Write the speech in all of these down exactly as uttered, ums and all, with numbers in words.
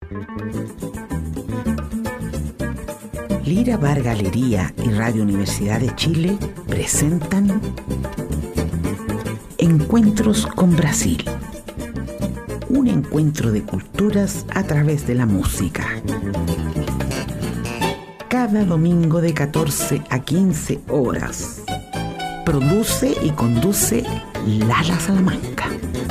Lira Bar Galería y Radio Universidad de Chile presentan Encuentros con Brasil. Un encuentro de culturas a través de la música. Cada domingo de catorce a quince horas. Produce y conduce Lala Salamanca.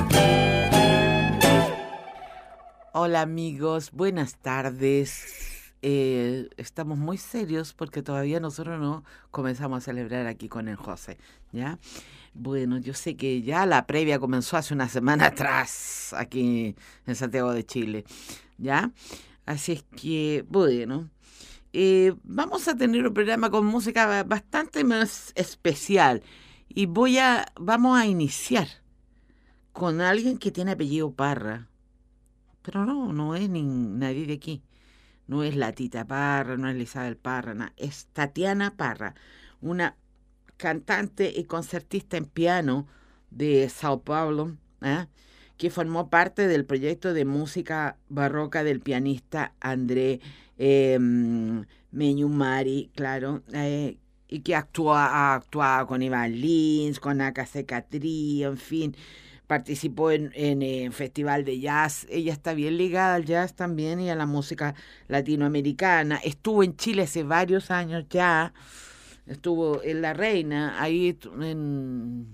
Hola amigos, buenas tardes. Eh, estamos muy serios porque todavía nosotros no comenzamos a celebrar aquí con el José, ¿ya? Bueno, yo sé que ya la previa comenzó hace una semana atrás aquí en Santiago de Chile, ¿ya? Así es que, bueno, eh, vamos a tener un programa con música bastante más especial y voy a, vamos a iniciar con alguien que tiene apellido Parra, pero no, no es ni nadie de aquí. No es la Tita Parra, no es Isabel Parra, no, es Tatiana Parra, una cantante y concertista en piano de Sao Paulo, ¿eh? que formó parte del proyecto de música barroca del pianista André eh, Meñumari, claro, eh, y que actúa, ha actuado con Iván Lins, con Akaseka Trio, en fin. Participó en, en, en festival de jazz. Ella está bien ligada al jazz también y a la música latinoamericana. Estuvo en Chile hace varios años ya. Estuvo en La Reina, ahí en,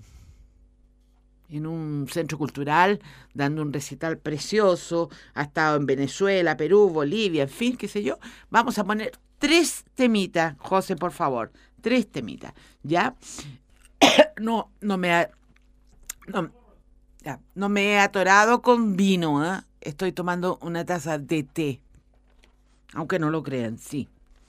en un centro cultural, dando un recital precioso. Ha estado en Venezuela, Perú, Bolivia, en fin, qué sé yo. Vamos a poner tres temitas, José, por favor. Tres temitas, ¿ya? no, no me ha... No, Ya, no me he atorado con vino, ¿eh? Estoy tomando una taza de té, aunque no lo crean, sí.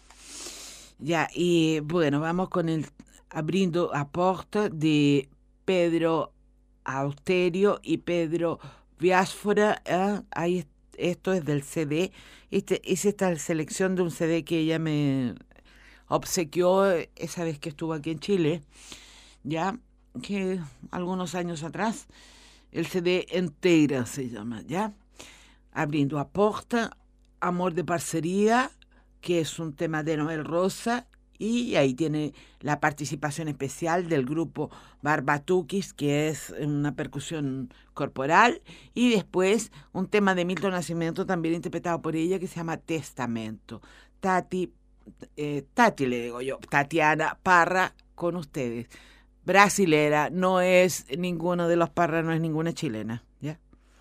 Ya, y bueno, vamos con el Abrindo a Porta de Pedro Austerio y Pedro Biasfora, ¿eh? Ahí, esto es del C D, este, es esta selección de un C D que ella me obsequió esa vez que estuvo aquí en Chile, ya, que algunos años atrás. El C D entera se llama, ¿ya? Abrindo a Porta, Amor de Parcería, que es un tema de Noel Rosa, y ahí tiene la participación especial del grupo Barbatuquis, que es una percusión corporal, y después un tema de Milton Nascimento, también interpretado por ella, que se llama Testamento. Tati, eh, Tati le digo yo, Tatiana Parra, con ustedes. Brasilera, no es ninguno de los Parra, no es ninguna chilena, ¿ya?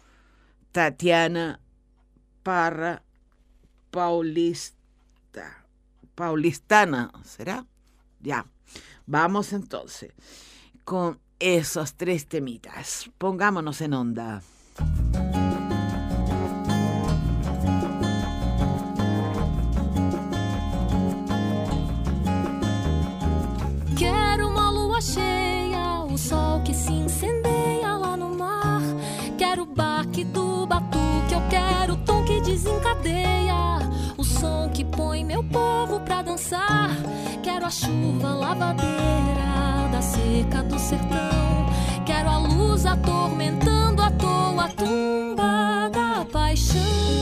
Tatiana Parra, Paulista, Paulistana, ¿será? Ya, vamos entonces con esos tres temitas. Pongámonos en onda. Sol que se incendeia lá no mar. Quero o baque do batuque, eu quero o tom que desencadeia, o som que põe meu povo pra dançar. Quero a chuva lavadeira da seca do sertão. Quero a luz atormentando à toa a tumba da paixão.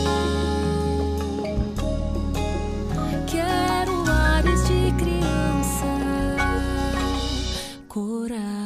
Quero ares de criança, coração.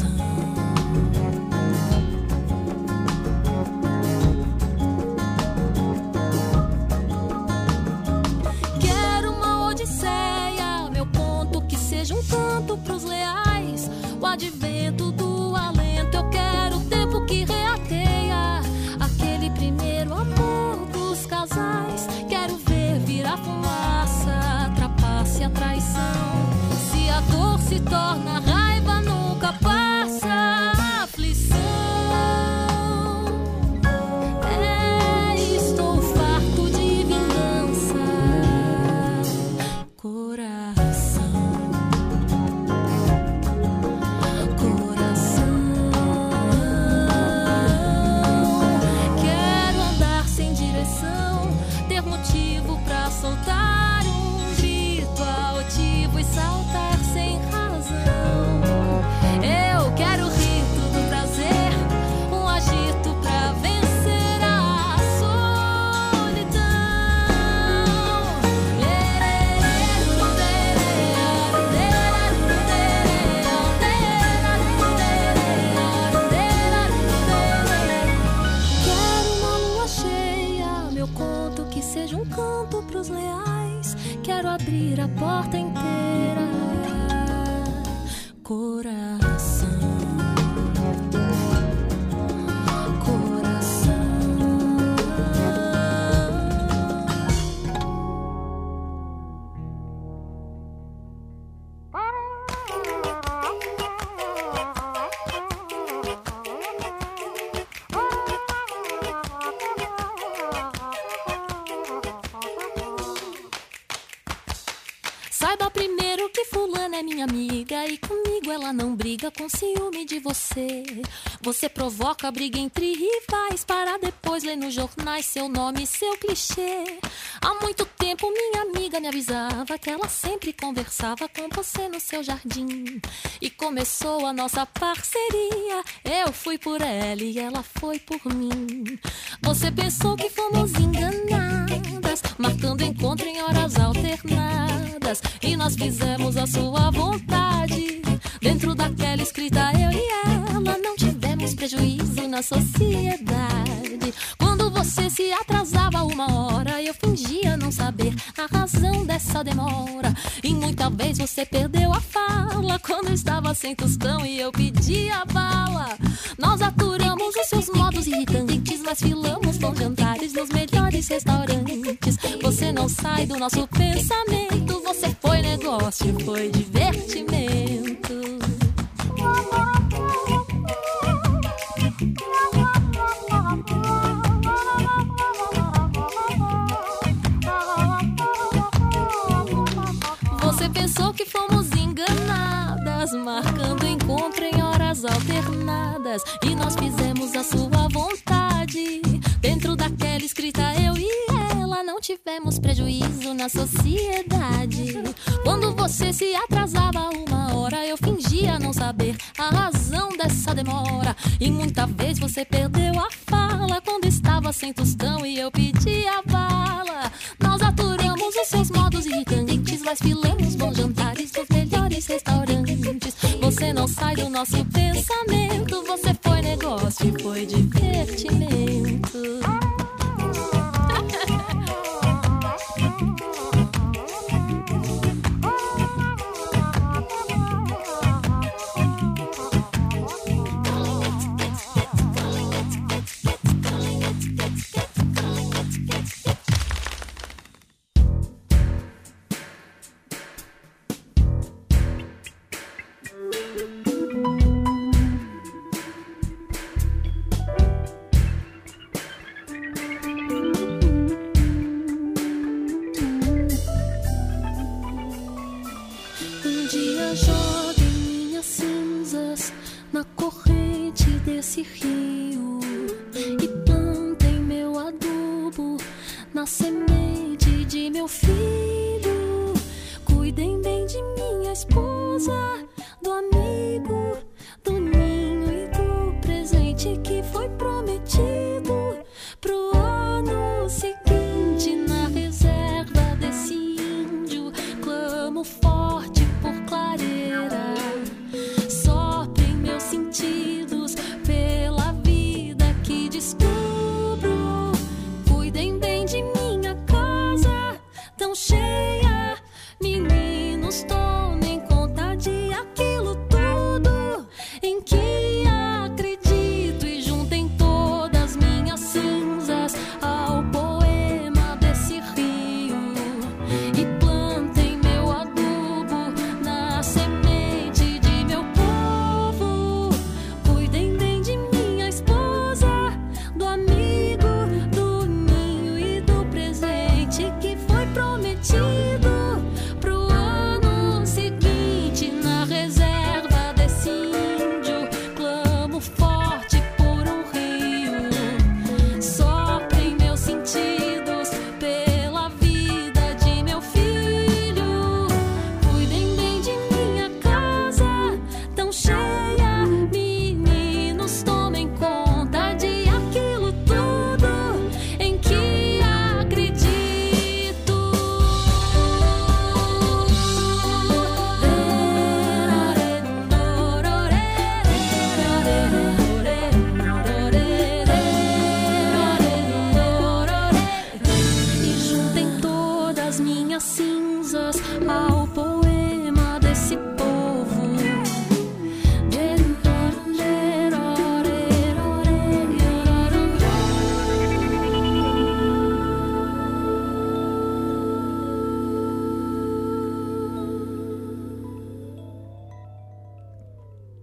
Seja um canto pros leais, o advento do alento. Eu quero o tempo que reateia aquele primeiro amor dos casais. Quero ver virar fumaça, trapace a traição. Se a dor se torna raiva, nunca passa a aflição. É, estou farto de vingança, coração. Soltar um grito altivo e saltar sem razão. Eu quero o rito do prazer, um agito pra vencer a solidão. que seja um canto pros leais. Quero abrir a porta inteira. Coração, saiba primeiro que fulana é minha amiga e comigo ela não briga com ciúme de você. Você provoca briga entre rivais para depois ler nos jornais seu nome e seu clichê. Há muito tempo minha amiga me avisava que ela sempre conversava com você no seu jardim. E começou a nossa parceria, eu fui por ela e ela foi por mim. Você pensou que fomos enganadas, marcando encontro em horas alternadas, e nós fizemos a sua vontade. Dentro daquela escrita eu e ela não tivemos prejuízo na sociedade. Quando você se atrasava uma hora, eu fingia não saber a razão dessa demora. E muita vez você perdeu a fala quando estava sem tostão e eu pedia bala. Nós aturamos os seus modos irritantes, mas filamos bons jantares nos melhores restaurantes. Você não sai do nosso pensamento, você foi negócio, foi divertimento. Você pensou que fomos enganadas, marcando encontro em horas alternadas, e nós fizemos a sua vontade. Dentro daquela escrita eu e ela não tivemos prejuízo na sociedade. Quando você se atrasava uma hora, eu fingia não saber a razão dessa demora. E muita vez você perdeu a fala quando estava sem tostão e eu pedia bala. Nós aturamos os seus modos irritantes, mas filamos bons jantares nos melhores restaurantes. Você não sai do nosso pensamento, você foi negócio e foi divertimento. Rio e plantem meu adubo na semente de meu filho. Cuidem bem de minha esposa, do amigo, do ninho e do presente que foi prometido pro ano seguinte. Na reserva desse índio clamo forte por clareira, soprem meus sentidos pela vida que descubro. Cuidem bem de minha casa tão cheia, meninos, tomem conta de aquilo tudo.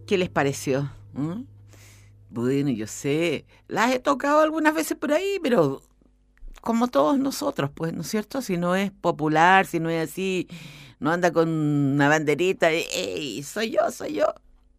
¿Qué les pareció? ¿Mm? Bueno, yo sé, las he tocado algunas veces por ahí, pero como todos nosotros, pues, ¿no es cierto? Si no es popular, si no es así, no anda con una banderita de, ¡ey, soy yo, soy yo!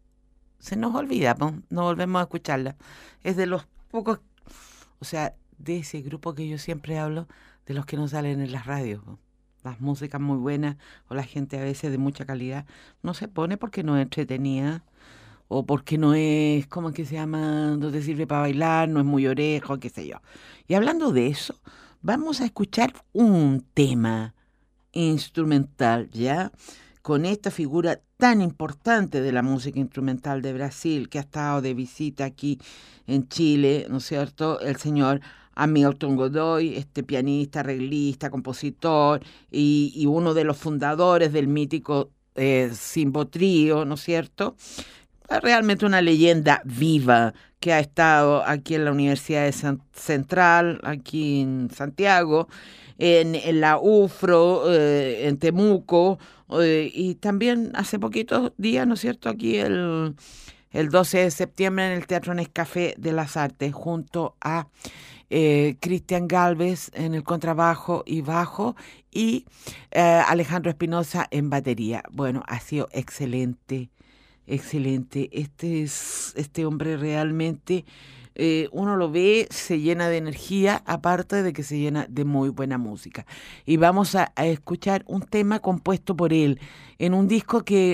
Se nos olvida, pues, no volvemos a escucharla. Es de los pocos, o sea, de ese grupo que yo siempre hablo, de los que no salen en las radios, po. Las músicas muy buenas, o la gente a veces de mucha calidad, no se pone porque no es entretenida, o porque no es, ¿cómo es que se llama? No te sirve para bailar, no es muy orejo, qué sé yo. Y hablando de eso, vamos a escuchar un tema instrumental, ¿ya? Con esta figura tan importante de la música instrumental de Brasil, que ha estado de visita aquí en Chile, ¿no es cierto? El señor Hamilton Godoy, este pianista, arreglista, compositor y, y uno de los fundadores del mítico eh, Simbo Trío, ¿no es cierto? Realmente una leyenda viva que ha estado aquí en la Universidad de San- Central, aquí en Santiago, en, en la UFRO, eh, en Temuco, eh, y también hace poquitos días, ¿no es cierto?, aquí el, el doce de septiembre en el Teatro Nescafé de las Artes, junto a eh, Cristian Galvez en el contrabajo y bajo, y eh, Alejandro Espinosa en batería. Bueno, ha sido excelente. Excelente. Este es este hombre realmente, eh, uno lo ve, se llena de energía, aparte de que se llena de muy buena música. Y vamos a, a escuchar un tema compuesto por él en un disco que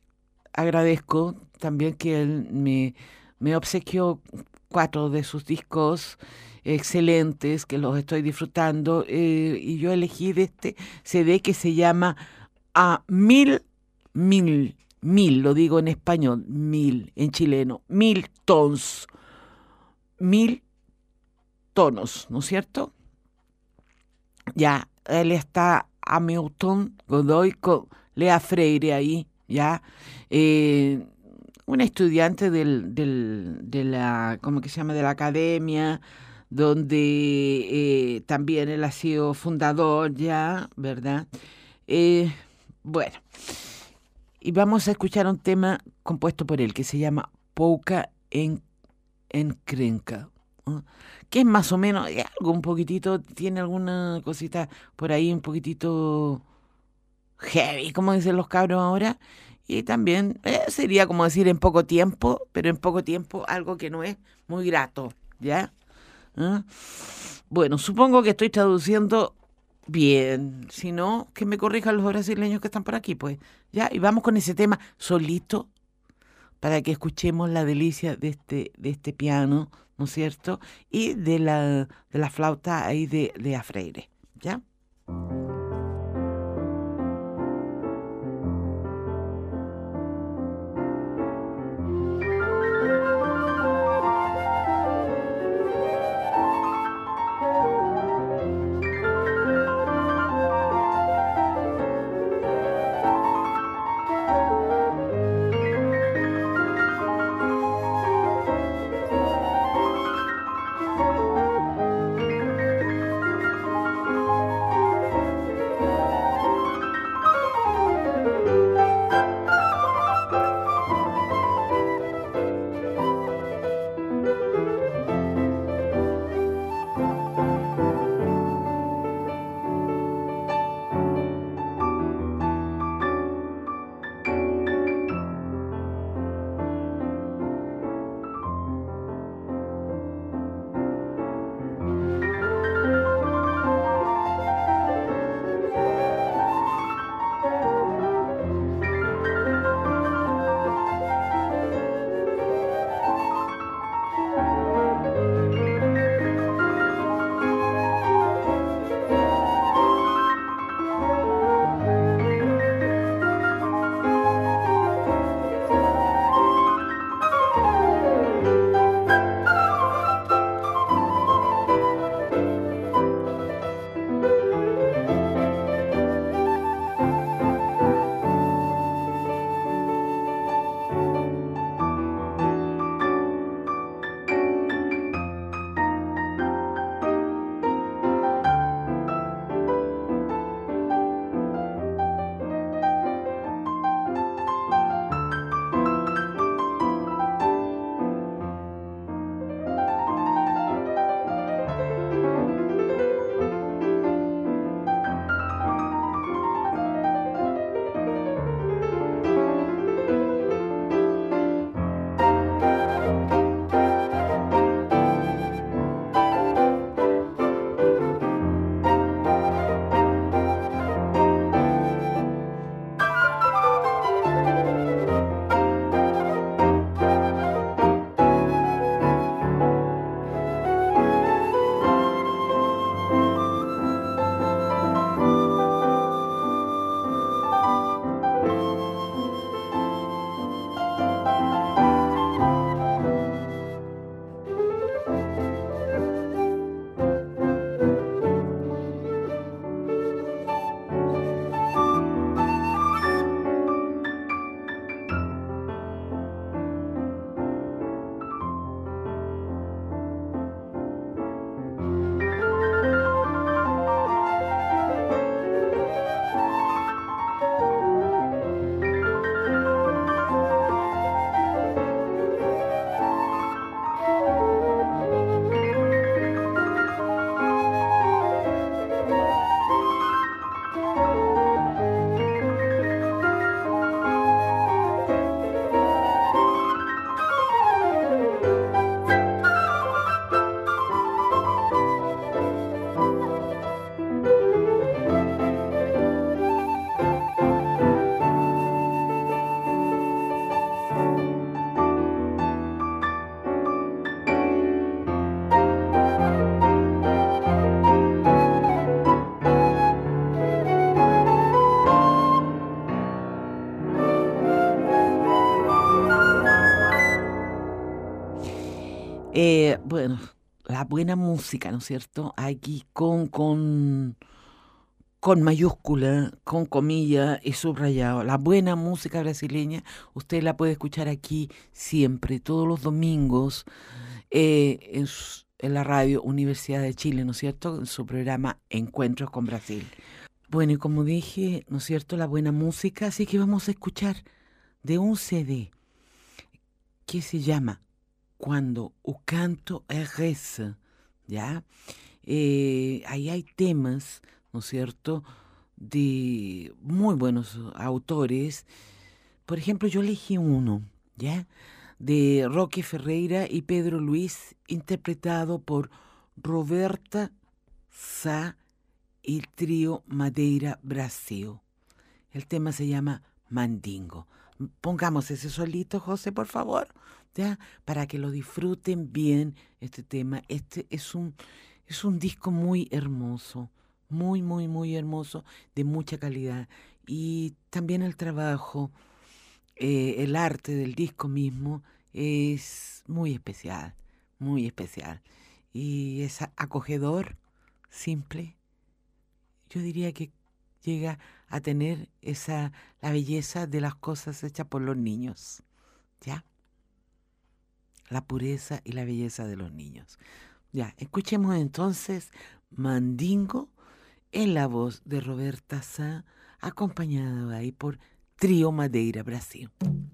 agradezco también que él me, me obsequió cuatro de sus discos excelentes que los estoy disfrutando, eh, y yo elegí de este C D que se llama A Mil Mil Mil, lo digo en español, mil, en chileno, mil tons, mil tonos, ¿no es cierto? Ya, él está Hamilton Godoy con Lea Freire ahí, ya, eh, una estudiante del, del, de la, ¿cómo que se llama?, de la academia, donde eh, también él ha sido fundador ya, ¿verdad? Eh, bueno. Y vamos a escuchar un tema compuesto por él que se llama Pouca en, Encrenca, ¿no? Que es más o menos, es algo un poquitito, tiene alguna cosita por ahí un poquitito heavy, como dicen los cabros ahora. Y también eh, sería como decir en poco tiempo, pero en poco tiempo algo que no es muy grato, ¿ya? ¿Ah? Bueno, supongo que estoy traduciendo bien, si no, que me corrijan los brasileños que están por aquí, pues. Ya, y vamos con ese tema solito para que escuchemos la delicia de este, de este piano, ¿no es cierto? Y de la, de la flauta ahí de, de a Freire, ¿ya? buena música, ¿no es cierto? Aquí con, con, con mayúscula, con comilla y subrayado. La buena música brasileña, usted la puede escuchar aquí siempre, todos los domingos, eh, en, su, en la radio Universidad de Chile, ¿no es cierto? En su programa Encuentros con Brasil. Bueno, y como dije, ¿no es cierto? La buena música, así que vamos a escuchar de un C D que se llama Cuando o Canto é Reza, ¿ya? Eh, ahí hay temas, ¿no es cierto?, de muy buenos autores. Por ejemplo, yo elegí uno, ¿ya?, de Roque Ferreira y Pedro Luis, interpretado por Roberta Sá y Trío Madeira Brasil. El tema se llama Mandingo. Pongamos ese solito, José, por favor, ¿ya?, para que lo disfruten bien este tema. Este es un, es un disco muy hermoso, muy, muy, muy hermoso, de mucha calidad. Y también el trabajo, eh, el arte del disco mismo es muy especial, muy especial. Y es acogedor, simple. Yo diría que llega a tener esa, la belleza de las cosas hechas por los niños, ¿ya? La pureza y la belleza de los niños. Ya, escuchemos entonces Mandingo en la voz de Roberta Sá, acompañado ahí por Trío Madeira Brasil.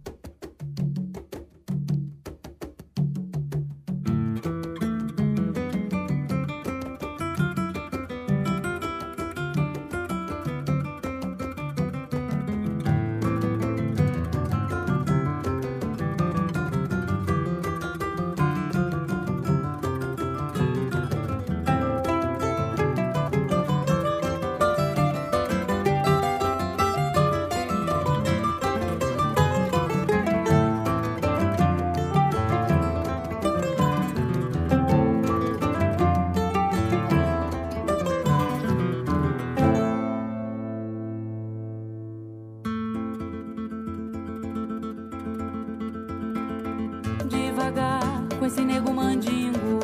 Esse nego mandingo,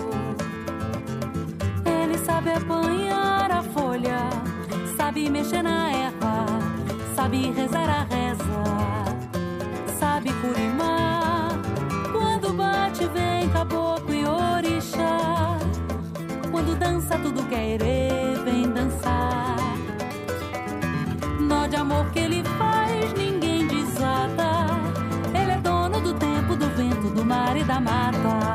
ele sabe apanhar a folha, sabe mexer na erva, sabe rezar a reza, sabe curimar. Quando bate vem caboclo e orixá, quando dança tudo querer vem dançar. Nó de amor que ele faz ninguém desata, ele é dono do tempo, do vento, do mar e da mata.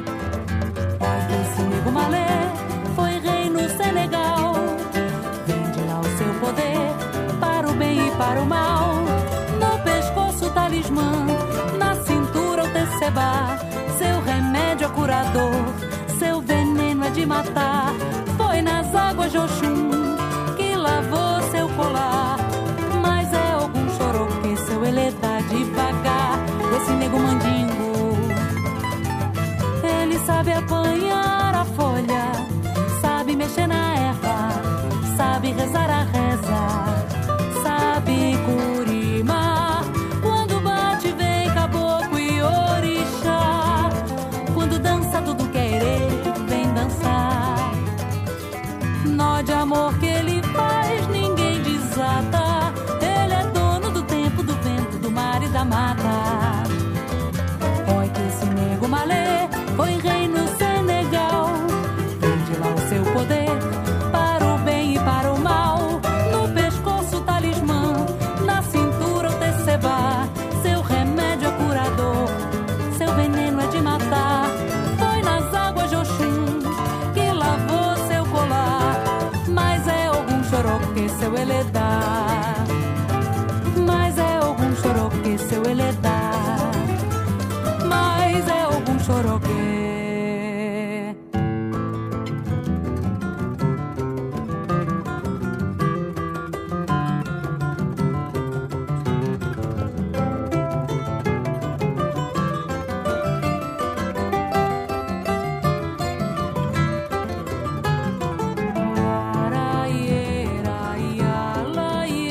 Esse nego malé foi rei no Senegal, vende lá o seu poder para o bem e para o mal. No pescoço o talismã, na cintura o tecebá, seu remédio é curador, seu veneno é de matar. Foi nas águas de Oxum que lavou seu colar, mas é algum chorou que seu ele dá devagar. Esse nego mandingo, ele sabe apanhar a folha, sabe mexer na erva, sabe rezar a reza, sabe curimar. Quando bate vem caboclo e orixá, quando dança tudo querer vem dançar. Nó de amor que ele faz ninguém desata, ele é dono do tempo, do vento, do mar e da mata. Oi que esse nego malê foi rei no Senegal, vende lá o seu poder para o bem e para o mal. No pescoço o talismã, na cintura o tecebá, seu remédio é curador, seu veneno é de matar. Foi nas águas de Oxum que lavou seu colar, mas é algum chorou que seu ele dá, mas é algum chorou que seu ele dá, mas é algum chorou que. Ara, iera, iala, iera.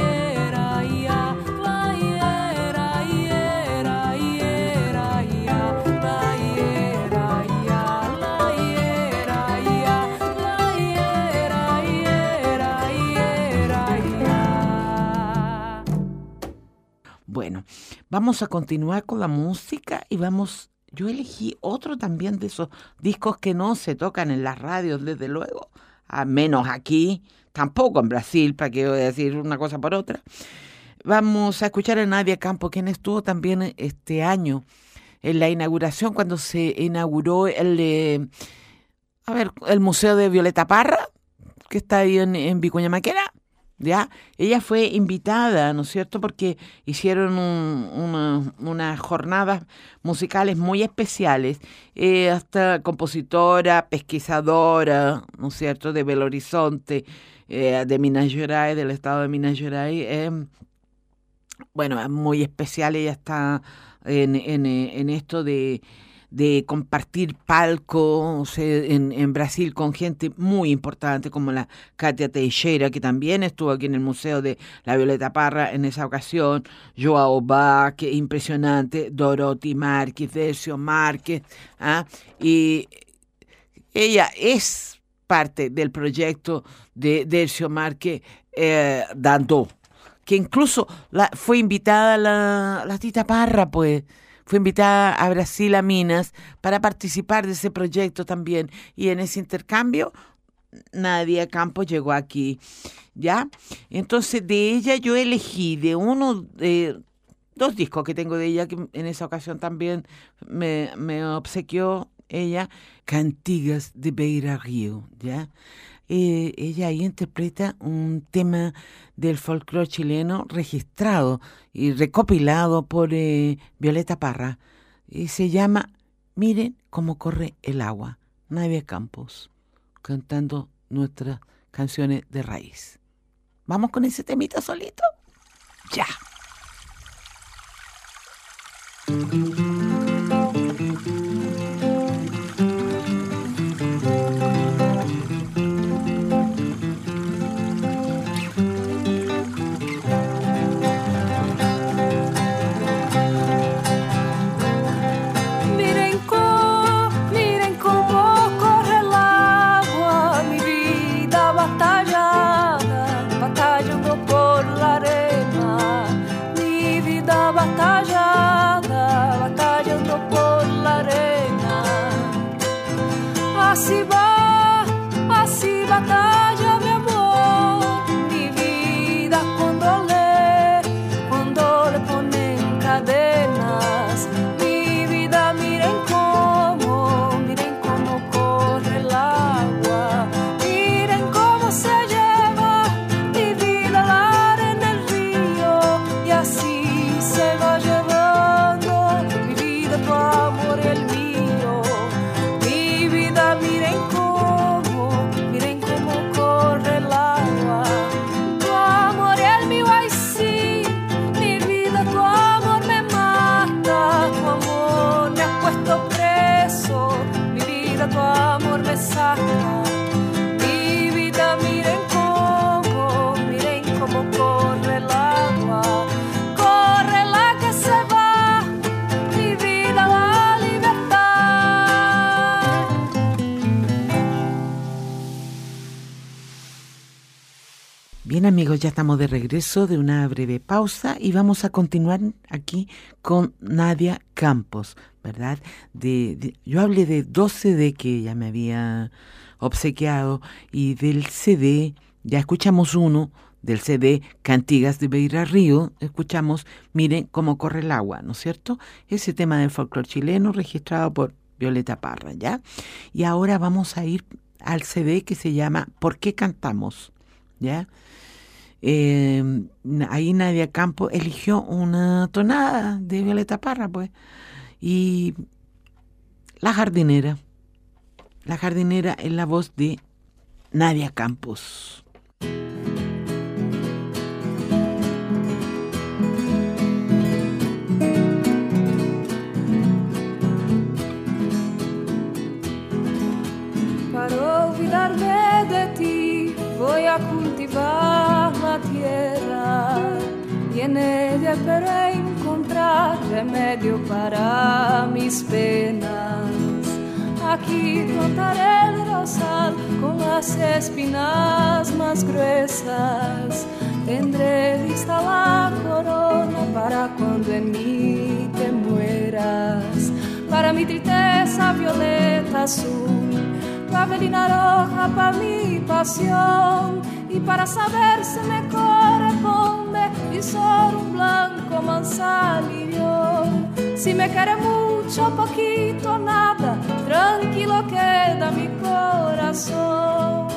Bueno, vamos a continuar con la música y vamos... Yo elegí otro también de esos discos que no se tocan en las radios, desde luego, a menos aquí, tampoco en Brasil, para que voy a decir una cosa por otra. Vamos a escuchar a Nadia Campos, quien estuvo también este año en la inauguración, cuando se inauguró el, eh, a ver, el Museo de Violeta Parra, que está ahí en, en Vicuña Maquena. ¿Ya? Ella fue invitada, ¿no es cierto?, porque hicieron un, una, unas jornadas musicales muy especiales, eh, hasta compositora, pesquisadora, ¿no es cierto?, de Belo Horizonte, eh, de Minas Gerais, del estado de Minas Gerais. Eh, bueno, es muy especial, ella está en, en, en esto de... de compartir palco, o sea, en, en Brasil con gente muy importante como la Katia Teixeira, que también estuvo aquí en el Museo de la Violeta Parra en esa ocasión, Joao Bach, que impresionante, Dorothy Márquez, Decio Márquez, ¿ah? Y ella es parte del proyecto de Decio Márquez eh, Dandó, que incluso la, fue invitada la, la Tita Parra, pues, fue invitada a Brasil, a Minas, para participar de ese proyecto también. Y en ese intercambio, Nadia Campos llegó aquí, ¿ya? Entonces, de ella yo elegí de uno, de dos discos que tengo de ella, que en esa ocasión también me, me obsequió ella, Cantigas de Beira Río, ¿ya? Eh, ella ahí interpreta un tema del folclore chileno registrado y recopilado por eh, Violeta Parra, y se llama Miren cómo corre el agua. Nadia Campos cantando nuestras canciones de raíz. ¿Vamos con ese temita solito? ¡Ya! Así va, así batalla mi amor, mi vida cuando le, cuando le ponen cadenas, mi vida miren cómo, miren cómo corre el agua, miren cómo se lleva mi vida la arena en el río, y así se va llevando mi vida, tu amor y el mío. Miren cómo, miren cómo corre el agua, tu amor y el mío, ay sí, mi vida, tu amor me mata, tu amor me ha puesto preso, mi vida, tu amor me saca, mi vida, miren cómo, miren cómo corre el agua, corre la que se va, mi vida, la libertad. Bien, amigos, ya estamos de regreso de una breve pausa y vamos a continuar aquí con Nadia Campos, ¿verdad? De, de, yo hablé de dos C D que ella me había obsequiado y del C D, ya escuchamos uno, del C D Cantigas de Beira Río, escuchamos Miren cómo corre el agua, ¿no es cierto? Ese tema del folclore chileno registrado por Violeta Parra, ¿ya? Y ahora vamos a ir al C D que se llama ¿Por qué cantamos? ¿Ya? Eh, ahí Nadia Campos eligió una tonada de Violeta Parra, pues, y La jardinera. La jardinera es la voz de Nadia Campos. Para olvidarme de ti voy a cultivar la tierra y en ella espero encontrar remedio para mis penas. Aquí plantaré el rosal con las espinas más gruesas. Tendré lista la corona para cuando para mi tristeza violeta azul, clavelina roja para mi pasión, y para saber si me corresponde y solo un blanco manzanillo. Si me quiere mucho, poquito, nada, tranquilo queda mi corazón.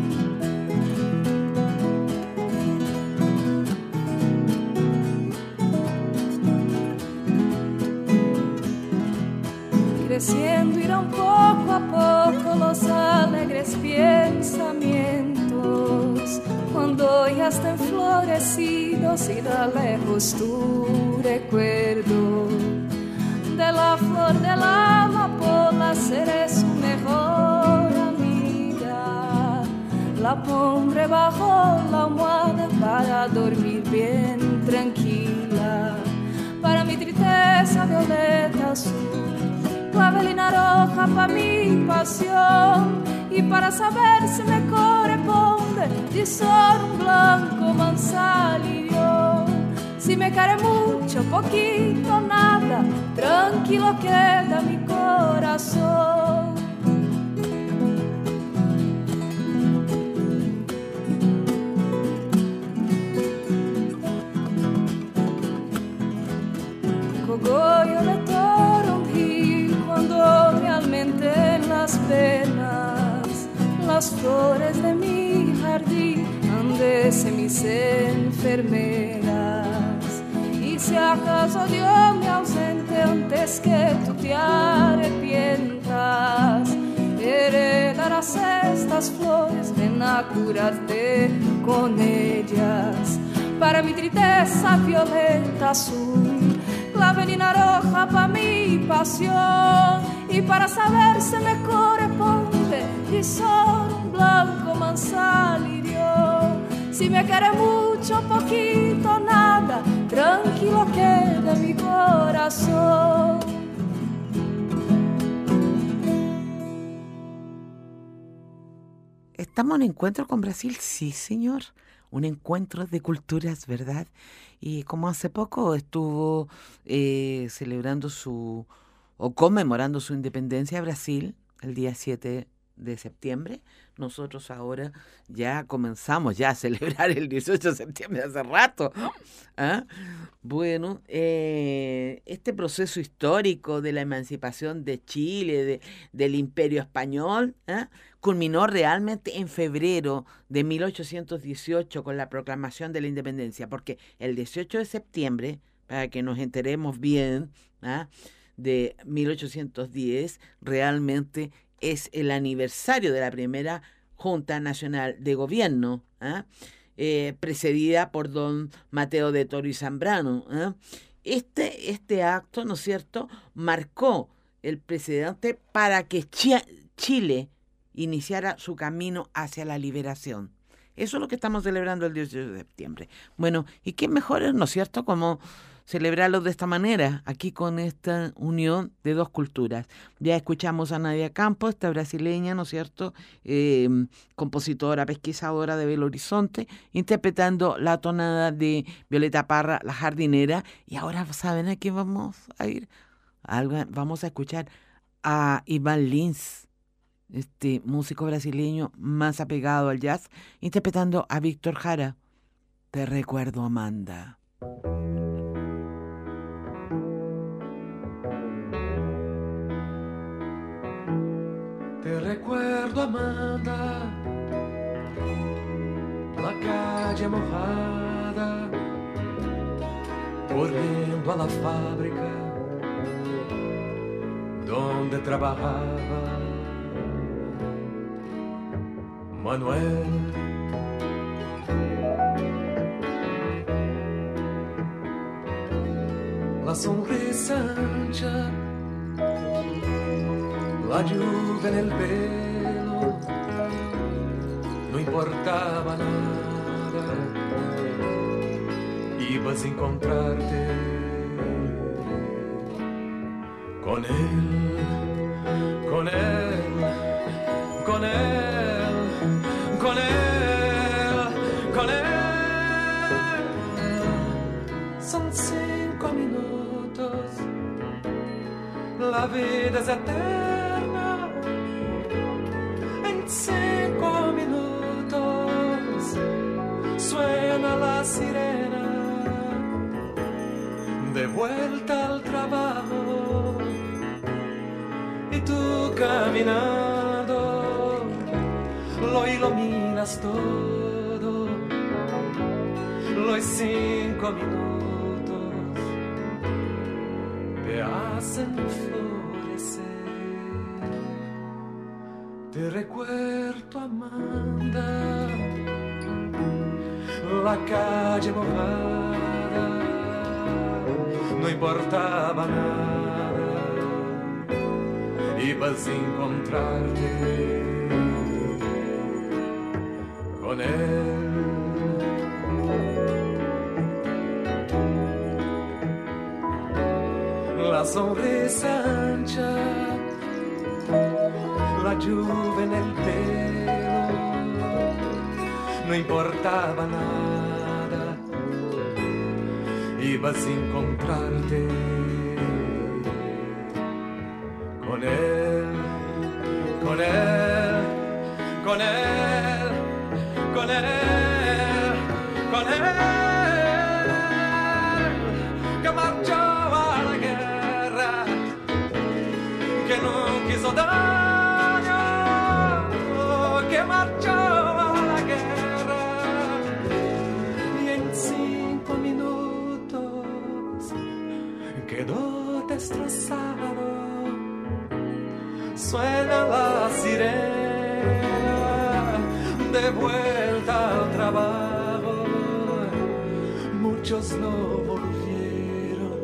Creciendo irán poco a poco los alegres pensamientos, cuando ya estén florecidos y da lejos tu recuerdo. De la flor de la amapola seré su mejor amiga, la pondré bajo la almohada para dormir bien tranquila. Para mi tristeza violeta azul, clavelina roja para mi pasión, y para saber si me corresponde de solo un blanco manzanillo. Si me quiere mucho, poquito, nada, tranquilo queda mi corazón. Cogollo de toronjil cuando realmente en las penas las flores de mi jardín han de ser mis enfermeras. Y si acaso Dios me ausente antes que tú te arrepientas, heredarás estas flores, ven a curarte con ellas. Para mi tristeza violeta azul, clavelina roja para mi pasión, y para saber si me corresponde y solo un blanco manzanillo. Si me quiere mucho, poquito, nada, tranquilo queda mi corazón. ¿Estamos en encuentro con Brasil? Sí, señor. Un encuentro de culturas, ¿verdad? Y como hace poco estuvo eh, celebrando su, o conmemorando su independencia Brasil, el día siete de septiembre, nosotros ahora ya comenzamos ya a celebrar el dieciocho de septiembre hace rato. ¿Ah? Bueno, eh, este proceso histórico de la emancipación de Chile, de, del Imperio Español, ¿ah? culminó realmente en febrero de mil ochocientos dieciocho con la proclamación de la independencia, porque el dieciocho de septiembre, para que nos enteremos bien, ¿ah? de mil ochocientos diez, realmente es el aniversario de la primera Junta Nacional de Gobierno, ¿ah? eh, precedida por don Mateo de Toro y Zambrano. ¿ah? Este, este acto, ¿no es cierto?, marcó el precedente para que Chi- Chile iniciara su camino hacia la liberación. Eso es lo que estamos celebrando el dieciocho de septiembre. Bueno, ¿y qué mejor, no es cierto?, como celebrarlo de esta manera, aquí con esta unión de dos culturas. Ya escuchamos a Nadia Campos, esta brasileña, ¿no es cierto?, eh, compositora, pesquisadora de Belo Horizonte, interpretando la tonada de Violeta Parra, La Jardinera. Y ahora, ¿saben a quién vamos a ir? Algo, vamos a escuchar a Iván Lins, este músico brasileño más apegado al jazz, interpretando a Víctor Jara. Te recuerdo, Amanda. Te recuerdo, Amanda, la calle mojada, volviendo a la fábrica donde trabajaba Manuel. La sonrisa ancha, la lluvia en el pelo, no importaba nada, ibas a encontrarte con él, con él, con él, con él, con él. Son cinco minutos, la la vida es eterna. En cinco minutos suena la sirena, de vuelta al trabajo, y tú caminando lo iluminas todo. Los cinco minutos te hacen florecer. Te recuerdo, Amanda, la calle mojada, no importaba nada, ibas a encontrarte con él. La sonrisa ancha, la lluvia en el pelo, no importaba nada, ibas a encontrarte con él, con él, con él, con él, con él, que marchó a la guerra, que no quiso daño, que marchó a la guerra, y en cinco minutos quedó destrozado. Suena la sirena, de vuelta al trabajo, muchos no volvieron,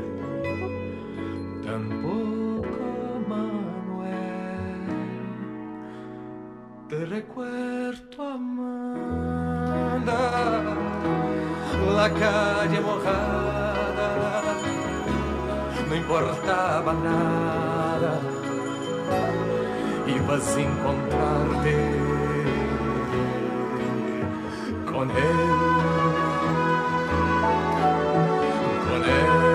tampoco Manuel. Te recuerdo, Amanda, la calle mojada, no importaba nada, ibas a encontrarte con él, con él.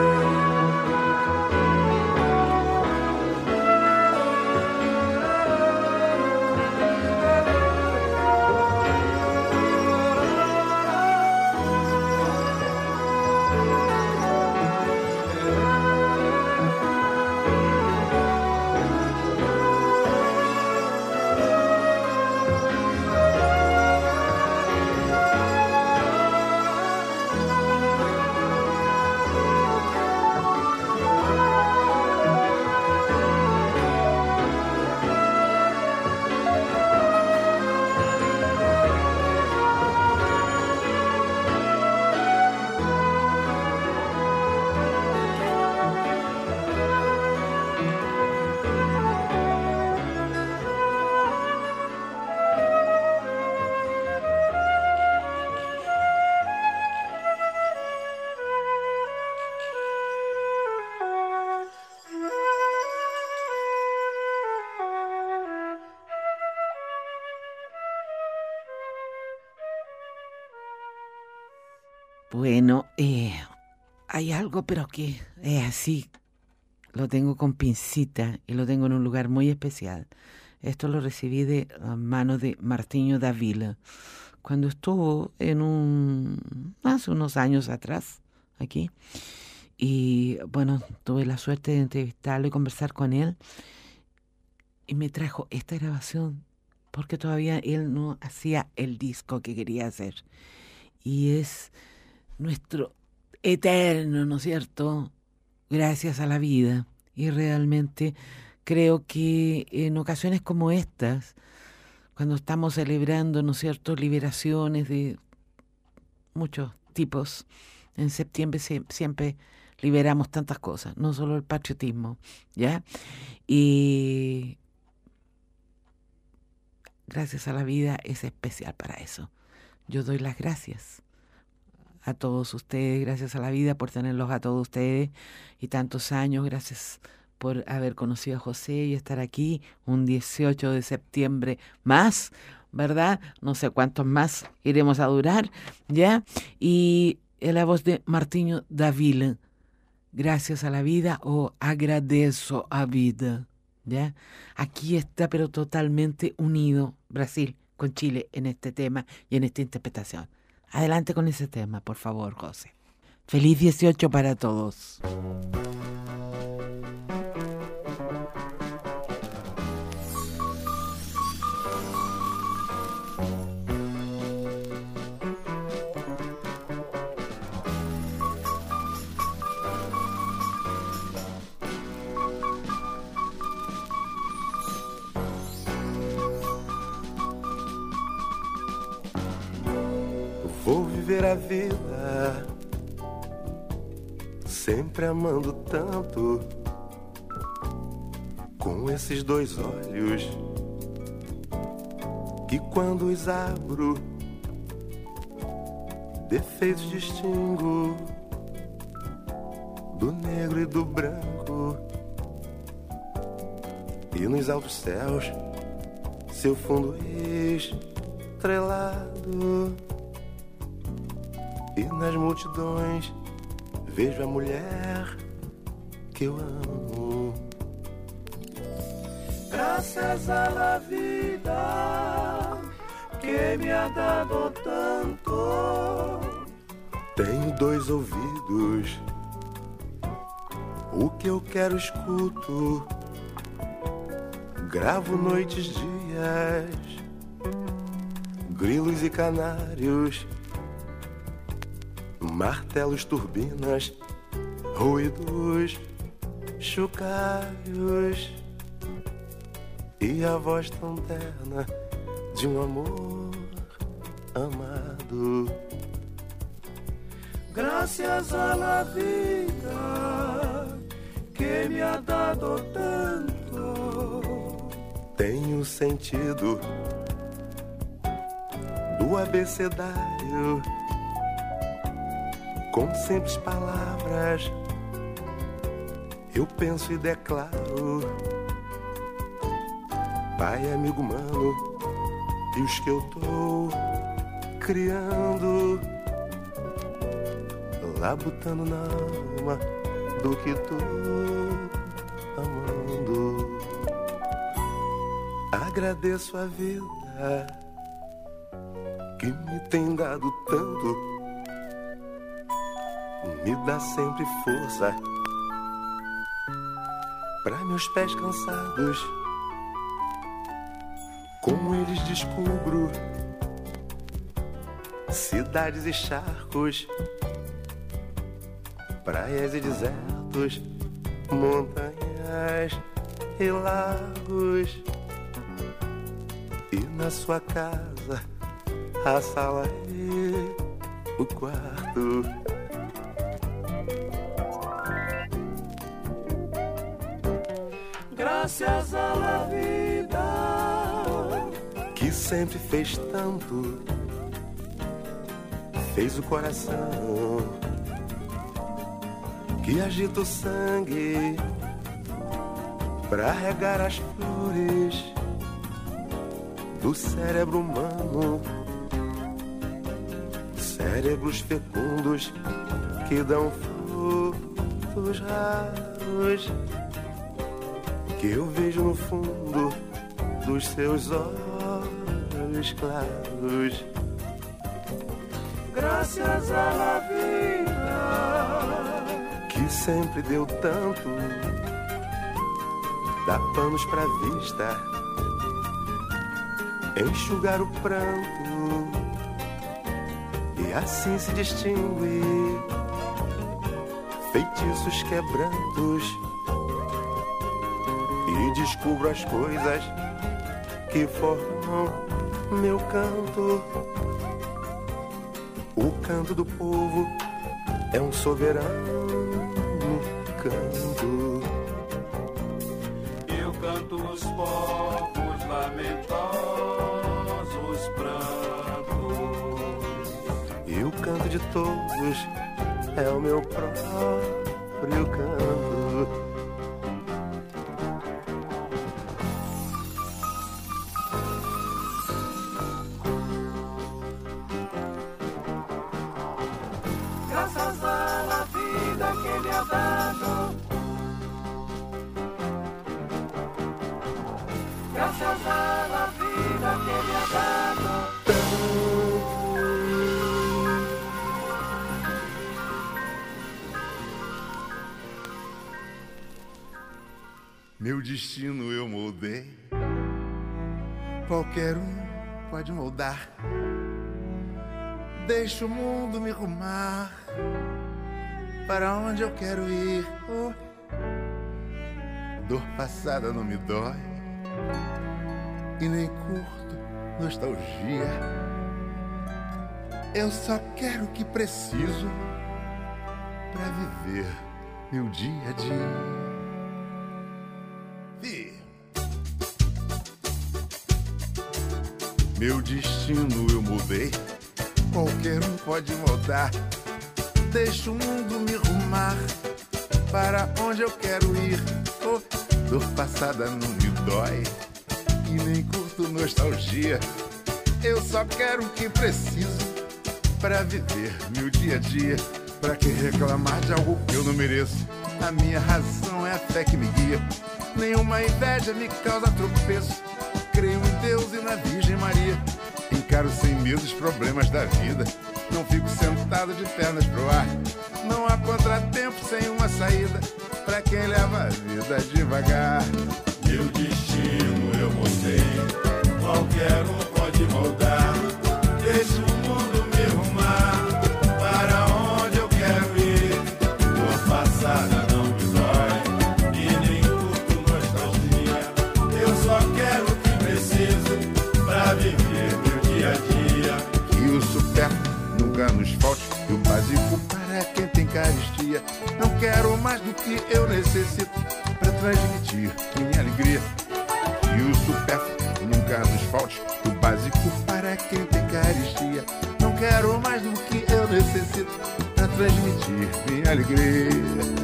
Bueno, eh, hay algo, pero que es así. Lo tengo con pincita y lo tengo en un lugar muy especial. Esto lo recibí de manos de Martinho da Vila, cuando estuvo en un hace unos años atrás aquí. Y bueno, tuve la suerte de entrevistarlo y conversar con él. Y me trajo esta grabación porque todavía él no hacía el disco que quería hacer. Y es nuestro eterno, ¿no es cierto?, gracias a la vida. Y realmente creo que en ocasiones como estas, cuando estamos celebrando, ¿no es cierto?, liberaciones de muchos tipos, en septiembre se, siempre liberamos tantas cosas, no solo el patriotismo, ¿ya? Y gracias a la vida es especial para eso. Yo doy las gracias a todos ustedes, gracias a la vida por tenerlos a todos ustedes y tantos años, gracias por haber conocido a José y estar aquí un dieciocho de septiembre más, ¿verdad? No sé cuántos más iremos a durar, ¿ya? Y en la voz de Martinho da Vila, gracias a la vida o agradezco a vida, ¿ya? Aquí está, pero totalmente unido Brasil con Chile en este tema y en esta interpretación. Adelante con ese tema, por favor, José. Feliz dieciocho para todos. Vou viver a vida sempre amando tanto, com esses dois olhos que quando os abro defeitos distingo do negro e do branco. E nos altos céus seu fundo estrelado, e nas multidões vejo a mulher que eu amo. Graças a la vida que me ha dado tanto. Tenho dois ouvidos, o que eu quero escuto. Gravo noites, dias, grilos e canários, martelos, turbinas, ruídos, chocalhos, e a voz tão terna de um amor amado. Graças a la vida que me ha dado tanto. Tenho sentido do abecedário, com simples palavras eu penso e declaro. Pai, amigo, mano, e os que eu tô criando, labutando na alma do que tô amando. Agradeço a vida que me tem dado tanto, me dá sempre força para meus pés cansados. Com eles descubro cidades e charcos, praias e desertos, montanhas e lagos. E na sua casa, a sala e o quarto. Graças a la vida que sempre fez tanto, fez o coração que agita o sangue pra regar as flores do cérebro humano. Cérebros fecundos que dão frutos raros, que eu vejo no fundo dos seus olhos claros. Graças a la vida que sempre deu tanto, dá panos pra vista, enxugar o pranto, e assim se distingue feitiços, quebrantos, e descubro as coisas que formam meu canto. O canto do povo é um soberano canto. Eu canto os povos lamentosos prantos, e o canto de todos é o meu próprio canto. Graças a la vida que me ha dado Meu destino eu moldei, qualquer um pode moldar. Deixa o mundo me rumar para onde eu quero ir. Oh. Dor passada não me dói e nem curto nostalgia. Eu só quero o que preciso pra viver meu dia a dia. Vi. Meu destino eu mudei, qualquer um pode moldar. Deixa o mundo me rumar para onde eu quero ir. Oh, dor passada não me dói e nem curto nostalgia. Eu só quero o que preciso pra viver meu dia a dia. Pra que reclamar de algo que eu não mereço? A minha razão é a fé que me guia. Nenhuma inveja me causa tropeço. Creio em Deus e na Virgem Maria. Encaro sem medo os problemas da vida. Não fico sentado de pernas pro ar. Não há contratempo sem uma saída pra quem leva a vida devagar. Meu destino eu moldei, qualquer um pode moldar. Deixa o mundo me rumar para onde eu quero ir. Dor passada não me dói e nem curto nostalgia. Eu só quero o que preciso pra viver meu dia a dia. Que o supérfluo nunca nos falte e o básico para quem tem caristia. Não quero mais do que eu necessito pra transmitir minha alegria. E o supérfluo nunca nos falte, o básico para quem tem caristia. Não quero mais do que eu necessito pra transmitir minha alegria.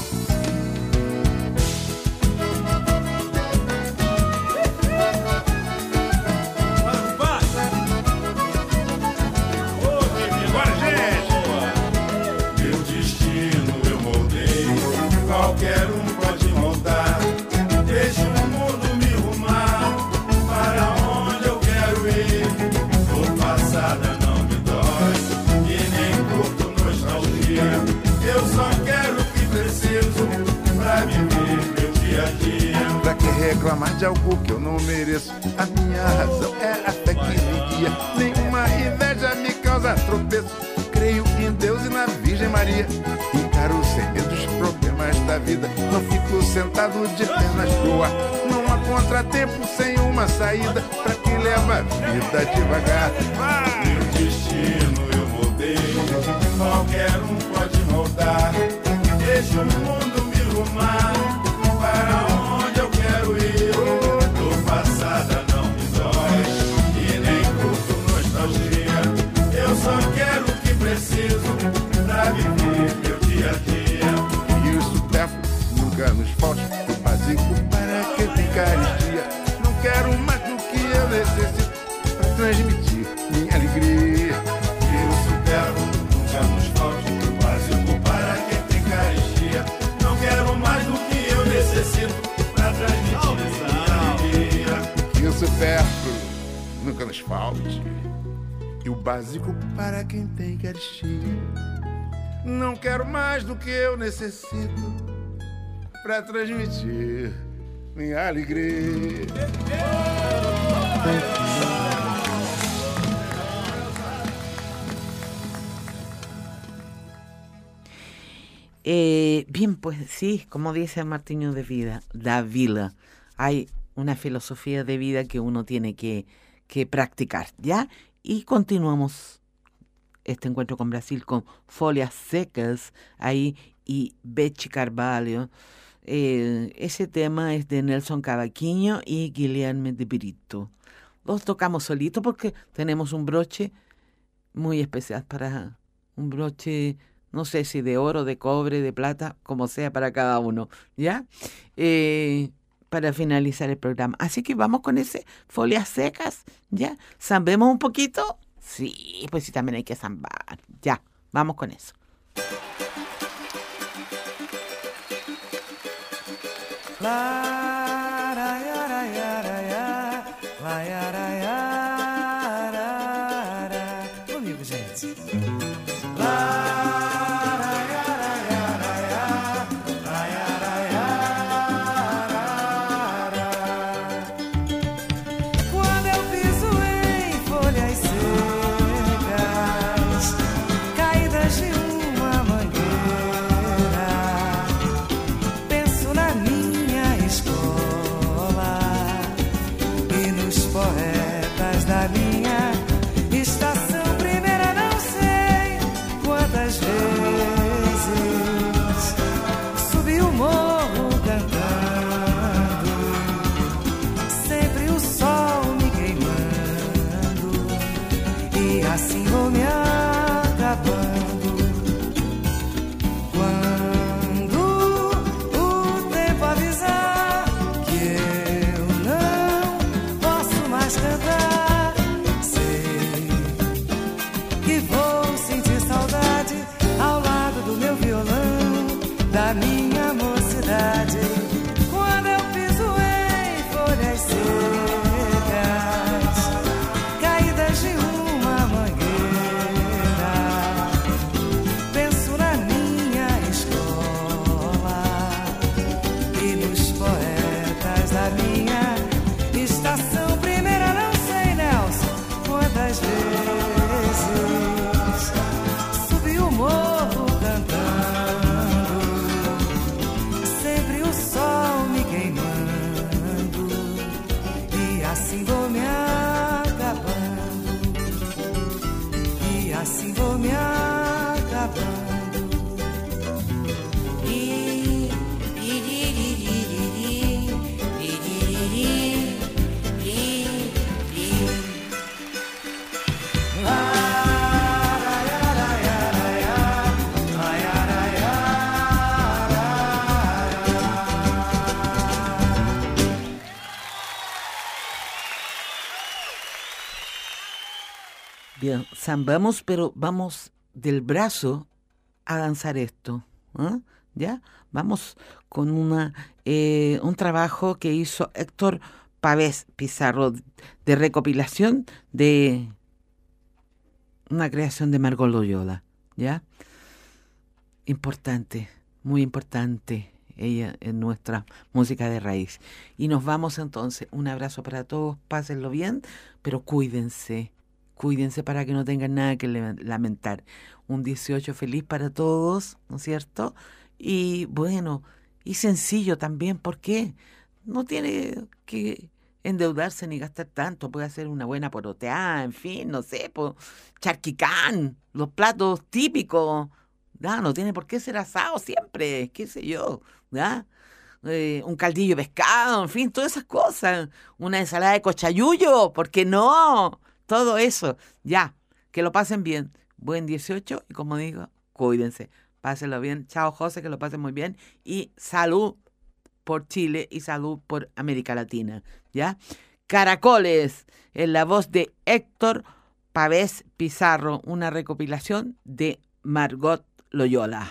Qualquer um pode moldar. Deixa o mundo me rumar para onde eu quero ir. Dor passada não me dói e nem curto nostalgia. Eu só quero o que preciso pra viver meu dia a dia. Pra que reclamar de algo que eu não mereço? A minha razão é a fé que me guia. Nenhuma inveja me causa tropeço. Creio em Deus e na Virgem Maria. Encaro sem medo os problemas da vida. Não fico sentado de pernas pro ar. Não há contratempo sem uma saída pra quem leva a vida devagar. Meu destino eu moldei, qualquer um pode moldar. Deixa o mundo me rumar para onde eu quero ir. Dor passada não me dói e nem curto nostalgia. Eu só quero o que preciso pra viver meu dia a dia. E o supérfluo nunca nos falte, o básico para quem tem caristia. Não quero mais do que eu necessito pra transmitir minha alegria. E o supérfluo nunca nos falte, o básico para quem tem caristia. Não quero mais do que eu necessito pra transmitir minha alegria. Que o supérfluo nunca nos falte e o básico para quem tem caristia. Não quero mais do que eu necessito pra transmitir minha alegria. Eh, bien, pues sí, como dice Martiño de Vida, Dávila, hay una filosofía de vida que uno tiene que, que practicar, ¿ya? Y continuamos este encuentro con Brasil con Folhas Secas ahí y Beth Carvalho. Eh, ese tema es de Nelson Cavaquinho y Guilherme de Brito. Los tocamos solito porque tenemos un broche muy especial para un broche, no sé si de oro, de cobre, de plata, como sea para cada uno, ¿ya? Eh, para finalizar el programa. Así que vamos con ese Folhas Secas, ¿ya? ¿Zambemos un poquito? Sí, pues sí, también hay que zambar. Ya, vamos con eso. Comigo, gente. eh, zambamos, pero vamos del brazo a danzar esto. ¿eh? ¿Ya? Vamos con una eh, un trabajo que hizo Héctor Pavés Pizarro de recopilación de una creación de Margot Loyola, ¿ya? Importante, muy importante ella en nuestra música de raíz. Y nos vamos entonces, un abrazo para todos, pásenlo bien, pero cuídense, cuídense para que no tengan nada que lamentar. Un dieciocho feliz para todos, ¿no es cierto? Y bueno, y sencillo también, ¿por qué? No tiene que endeudarse ni gastar tanto, puede hacer una buena poroteada, en fin, no sé, po, charquicán, los platos típicos, ¿ya? No tiene por qué ser asado siempre, qué sé yo, ¿ya? Eh, un caldillo de pescado, en fin, todas esas cosas, una ensalada de cochayuyo, ¿por qué no? Todo eso, ya, que lo pasen bien, buen dieciocho y como digo, cuídense, pásenlo bien, chao José, que lo pasen muy bien y salud por Chile y salud por América Latina, ¿ya? Caracoles, en la voz de Héctor Pavés Pizarro, una recopilación de Margot Loyola.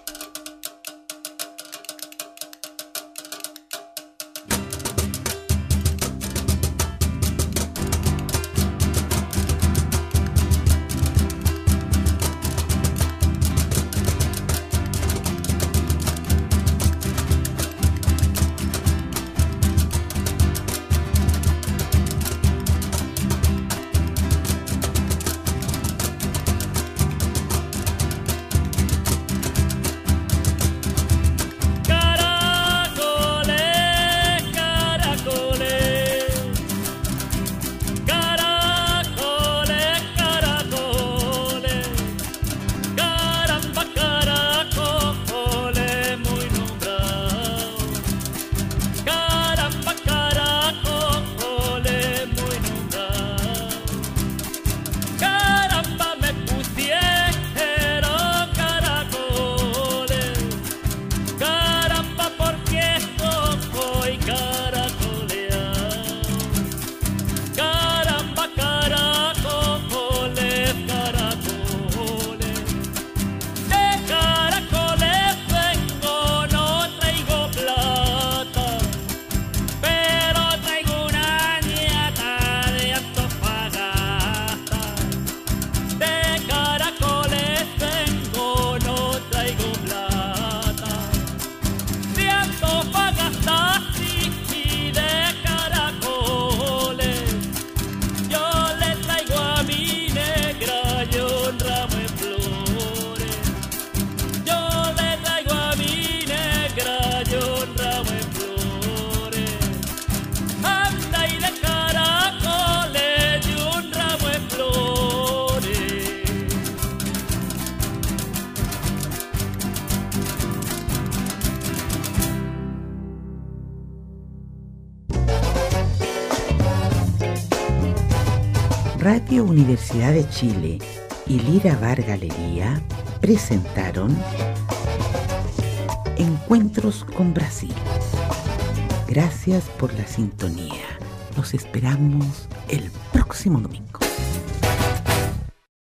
Radio Universidad de Chile y Lira Bar Galería presentaron Encuentros con Brasil. Gracias por la sintonía. Los esperamos el próximo domingo.